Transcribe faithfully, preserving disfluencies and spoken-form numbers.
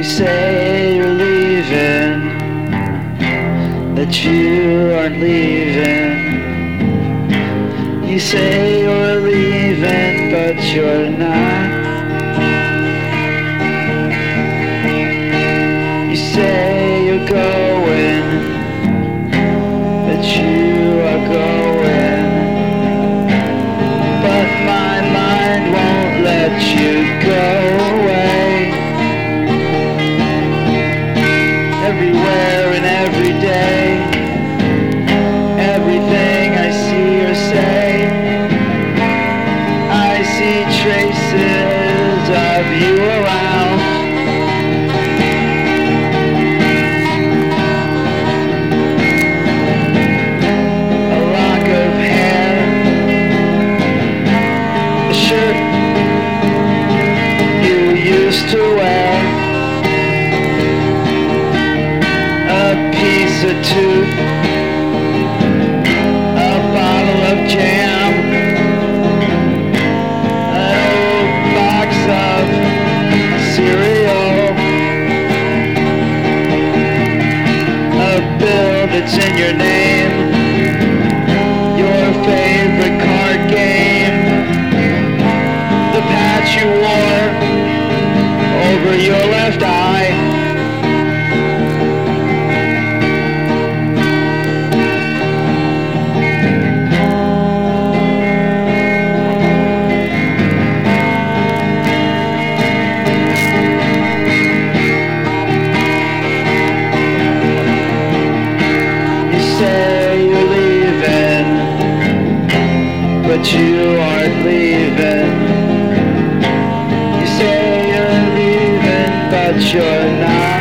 say you're leaving, that you aren't leaving. You say you're leaving, but you're not. You say you're going, that you are going, but my mind won't let you go away. Everywhere and every day, everything I see or say, I see traces of you around. A lock of hair, a shirt you used to wear, a piece of tooth, a bottle of jam, an old box of cereal, a bill that's in your name, your favorite card game, the patch you wore over your left eye. But you aren't leaving. You say you're leaving, but you're not.